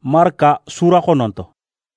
Marka sura kononto.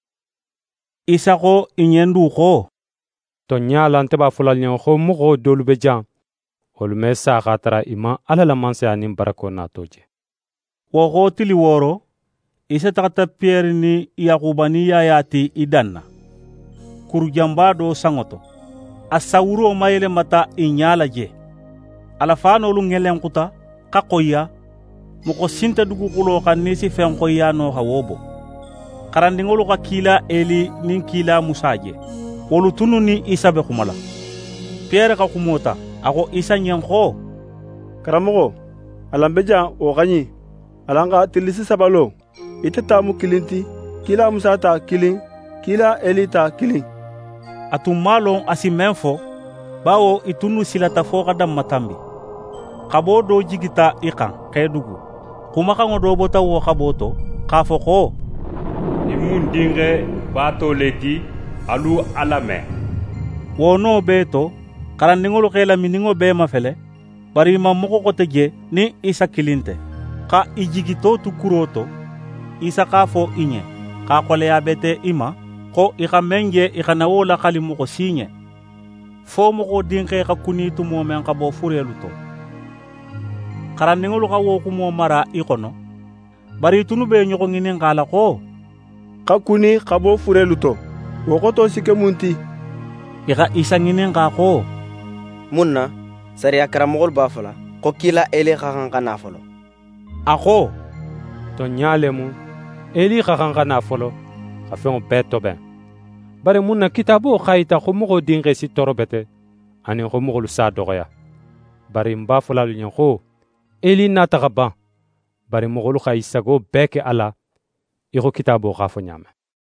Isa ko inyendu ko. To nyala nte ba fulal nyen ko mugo dolu be jang. Olu me sa khatara ima ala la manse anin barako na toje. Wo ko tili woro. Isa takata Pierre ni Yakuba ni Yayati idanna. Kurujamba do sangoto. Asawuro mayele mata inyala je. Alafano lu ngelen kuta kakoya. Muko sinta dugu kulo kan nisi fenkoya no hawobo. Karandingolo ka kila Eli nin kila Musaje. Wolu tunu ni Isa be kumala. Pierre ka kumota. Ako Isa nyanko. Karamogo, alambeja o ganyi. Alanga tilisi sabalo. Itata mu kilinti. Kila Musa ta kilin. Kila Eli ta kilin. Atumalon asimenfo. Bawo itunu silata foka dam matambi. Kabo do jigita ikan kedugu. Kumakango do bota wo kaboto. Kafo ko. Ni mun dinge bato leti alu alame. Wono beto. Karandingolo kela miningo be mafele. Bari mamoko koteje ni Isa kilinte. Ka ijigito tukuroto. Isa kafo inye. Ka kole ya bete ima. Ko ika menje ika nawola kalimuko sinye. Fo moko dinge ka kunitu momen ka bo fureluto. Karandingolo ka woku mo mara ikono. Bari tunu be nyoko nginen kala ko. Kakuni kabo fureluto. Wokoto sike munti. Ika Isa nginen ka ko. Munna, sariya karamogol bafala. Ko kila Eli kakanka nafolo. Ako. To nyale mu. Eli kakanka nafolo. Kafengo beto ben. Bare munna kitabo khayita ko mugo dinge si torobete. Ani ko mugo sa dogoya. Bare mbafala lunyen ko. Eli natagaba. Bare mugo lu khaysago beke ala. Iko kitabo khafo nyame.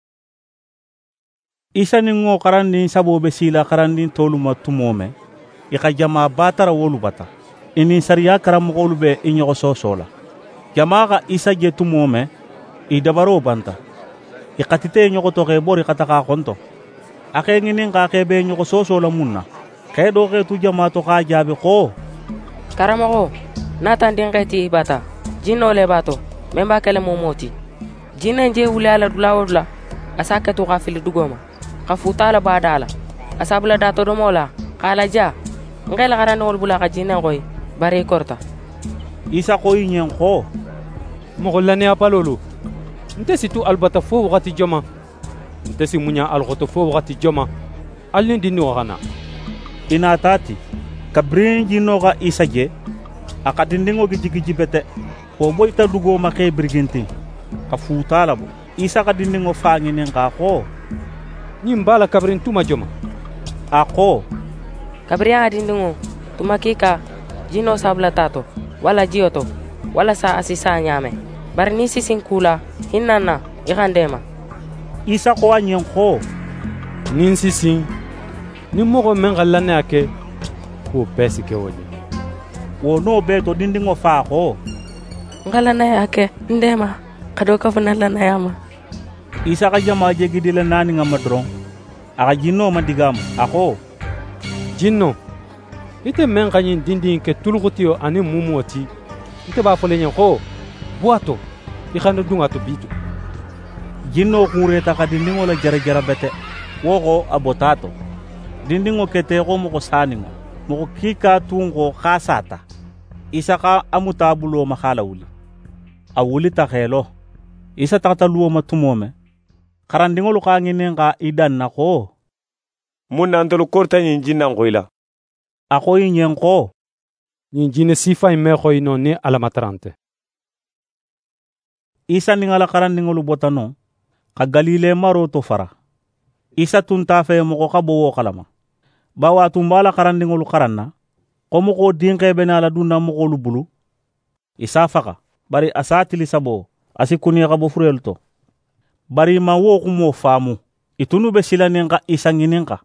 Isa ningo karandi sabo be sila karandi toluma tumome. Ika jama batara wolu bata. Ini sariya karamogolu be inyo sosola. Jama ka Isa je tumome. Idabaro banta. Ikatite nyoko toke bori kataka konto. Ake nginin ka kebe nyoko sosola munna. Kaya doke tu jama to ka jabe ko. Karamogo, natan dingeti bata. Jino le bato. Memba kele momoti. Jina nje wuli ala dula asake to ka fili dugoma. Ka futala badala. Asabula dato domola. Kala ja. Ngela karande wol bula ka jina koy. Bare korta. Isa koy nyen ko. Mogolane apalolo. Nte situ albata fo wakati joma. Nte si munya algoto fo wakati joma. Alin dini wakana. Ina tati. Kabrin jino ka Isa je. Akadindingo gijigiji bete. Ko boy ta dugo ma kay briginti. Ka futala bo. Isa kadindingo fangi nen ka ko. Nimbala kabrin tuma joma. Ako. Kabrin adindingo. Tumakika. Jino sabla tato. Wala jioto. Wala sa asisa nyame. Bari ni sisin kula. Hinana. Ikandema. Isa ko anyen ko. Nin sisin. Ni mogo mengalane ake. Ko pesi ke wodi. Wono beto dindingo fa ko. Ngalana yake ndema kadoka funalana yama. Isa ka jama je gidile nani ngamadron. Aka jinno madigam ako. Jinno. Ite men kanyin dindin ke tulugutiyo ani mumuoti. Ite ba folenyen ko. Buato. Ikano dunga to bitu. Jinno kureta ka dindingo la jara bete. Woko abotato. Dindingo kete ko moko saningo. Moko kika tungo kasata. Isa ka amutabulo makala uli. Awuli ta khelo. Isa takata luo matumome. Karandingo lu ka nginen ka idan na ko. Munna antolo korta nyinjina ngoila. Ako yin ko. Nyinjine sifa ime ko ino ni alamatrante. Isa ningala karandingo lu botano. Ka Galile maro to fara. Isa tuntafe moko ka bowo kalama. Bawa tumbala karandingo lu karanna. Komo ko dinke benala dunda moko lu bulu. Isa faka. Bari asatili sabo. Asikuni ka bo furelto. Bari ma wo kumo famu. Itunu be sila nenga Isa nginenka.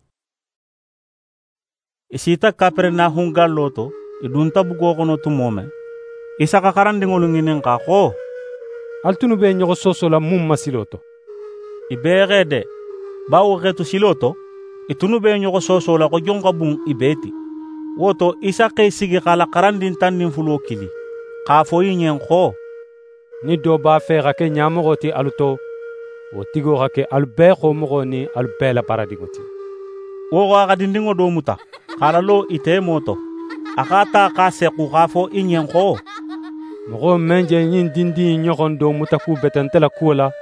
Isita kapere na hungal loto. Idunta bugo kono tumome. Isa ka karandingo lu nginenka ko. Altunu be nyoko sosola mumma siloto. Ibere de. Bawo retu siloto. Itunu be nyoko sosola ko jonga bung ibeti. Woto Isa kay sige kala karandin tanin fulo kili. Kafo yin ko. ni dɔ b'a fɛ ka kɛ ɲamɔgɔ ti alu to, o tigo ka kɛ alu bɛɛ xomɔgɔ ni alu bɛɛ la baaradiŋo ti. wo xa xadindiŋo do muta xala lo ite moto a xa ta xa seku xa fo i ɲen xo: mɔgɔ men je ɲin dindi ɲɔgɔn do mutaku bɛtɛ nte la kuwo la,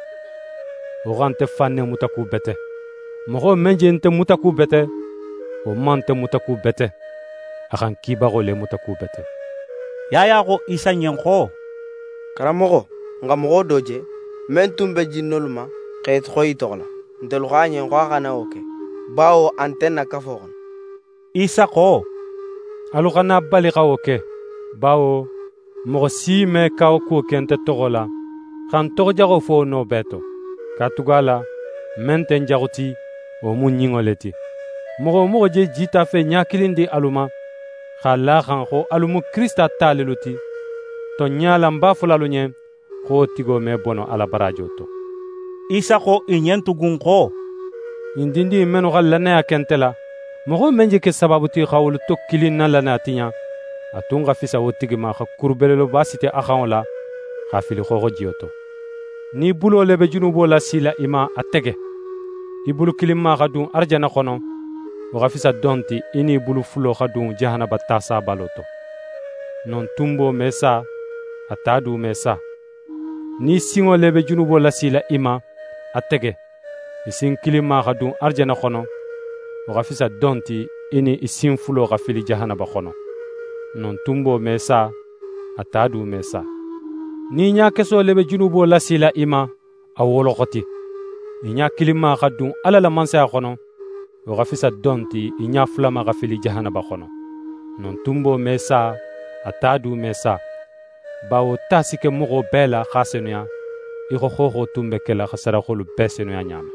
o xa nte fanne mutaku bɛtɛ. mɔgɔ men je nte mutaku bɛtɛ, o man nte mutaku bɛtɛ, a xan kibaxo le mutaku bɛtɛ. yaya xo isa ɲen xo: karamɔgɔ, nka mɔgɔ dɔ je men tun bɛ jinnolu ma x'e xɔ i tɔgɔ la, ntelu x'a ɲen xo a kana o kɛ, bawo an tɛ na kafo kɔnɔ. isa xo: alu xana bali xa wo kɛ, bawo mɔgɔ si mɛ k'aw k'o kɛ nte tɔgɔ la, xan tɔgɔjago fo n'o bɛɛ to. katugu a la, men tɛ n jago ti, o mu ɲiŋo le ti. mɔgɔ o mɔgɔ je ji ta fɛ ɲa kilin di alu ma, xa la xan xo alu mu krista ta lelu ti, tɔn ɲa la n b'a fola alu ɲɛ xo o tigo mɛ bɔnɔ ala barajo to. isa xo i ɲen tugun xo: ɲin dindi mennu xa lannaya kɛnte la, mɔgɔ men je kɛ sababu ti xa wolu to kilin na lannaya tiɲa, a tun xa fisa wo tigi ma xa kurubeleloba site a xanw la xa fili xɔxɔ jiyo to. n'i bulo le be junubo la sila i ma a tɛgɛ, i bulu kilin ma xa dun arijana xɔnɔ, o xa fisa dɔn ti i n'i bulu fulo xa dun jahanaba tasa balo to. nɔn tunbo mɛ sa, a taa du mɛ sa. n'i siŋo le be junubo la sila i ma a tɛgɛ, i sin kilin ma xa dun arijana xɔnɔ, o xa fisa dɔn ti i ni i sin fulo xa fili jahanaba xɔnɔ. nɔn tunbo mɛ sa, a taa du mɛ sa. n'i ɲa kɛso le be junubo la sila i ma a wɔlɔxɔti, i ɲa kilin ma xa dun ala la mansaya xɔnɔ, o xa fisa dɔn ti i ɲa fulama xa fili jahanaba xɔnɔ. nɔn tunbo mɛ sa, a taa du mɛ sa, bawo taa si kɛ mɔgɔw bɛɛ la xa senuya i xɔ xɔxɔ tun bɛ kɛla xa saraxolu bɛɛ senuya ɲaamɛ.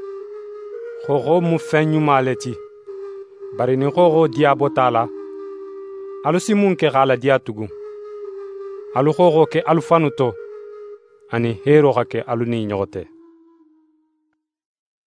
xɔxɔ mu fɛn ɲuma le ti, bari ni xɔxɔ diya bɔ t'a la, alu si mun kɛ x'a la diya tugun. alu xɔxɔ kɛ alu fanu to, ani heero xa kɛ alu ni ɲɔgɔn tɛ.